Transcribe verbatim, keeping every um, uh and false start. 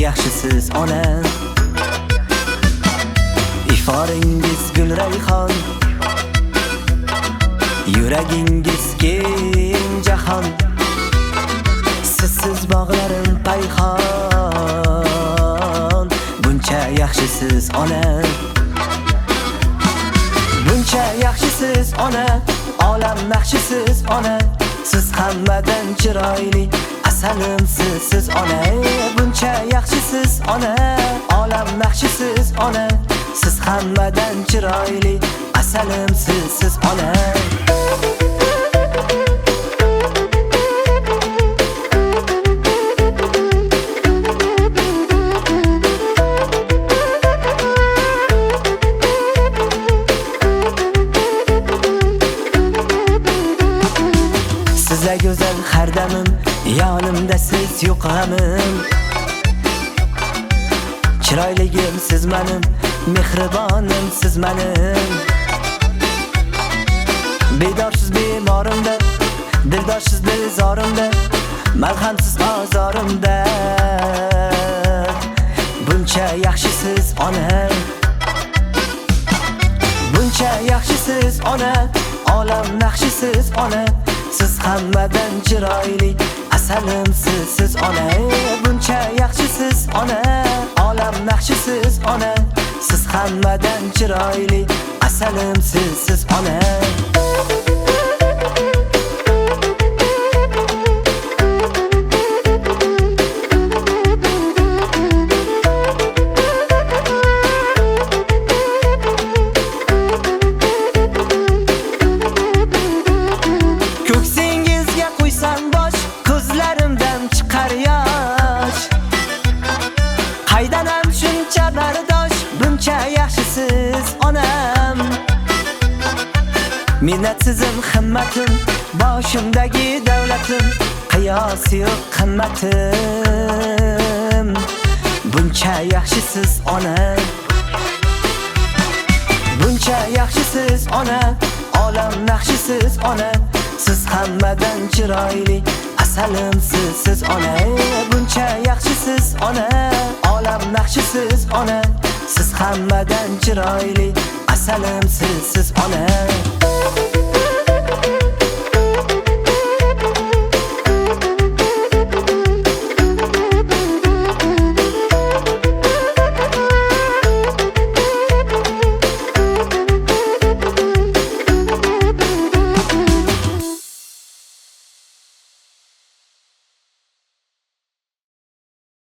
yaxshisiz ona. Iforingiz gul rayhon, yuragingiz keng jahon. Sizsiz bog'larim payhon, buncha yaxshisiz ona. Buncha yaxshisiz ona, olam naqshisiz ona. Siz hammadan chiroyli, asalimsiz siz ona. Buncha yaxshisiz ona, olam naqshisiz ona. Siz hammadan chiroyli, asalimsiz siz ona. Size güzel her demim, yanımda siz yok g'amim. Chiroyligim siz menim, mehribonim siz menim. Bedorsiz bemorimda, dildorsiz dilzorimda, malhamsiz ozorimda. Buncha yaxshisiz ona, buncha yaxshisiz ona, olam naqshisiz ona. Siz hammadan chiroyli, asalimsiz siz ona. Buncha yaxshisiz ona, olam naqshisiz ona. Siz hammadan chiroyli, asalimsiz siz ona. Qaydanam shuncha bardosh, buncha yaxshisiz onam. Minnatsizim himmatim, boshimdagi davlatim, qiyosi yo'q qimmatim. Buncha yaxshisiz ona, buncha yaxshisiz ona, olam naqshisiz ona. Siz hammadan chiroyli, asalimsiz siz ona. Buncha yaxshisiz ona, olam naqshisiz ona. Siz hammadan chiroyli, asalimsiz siz ona.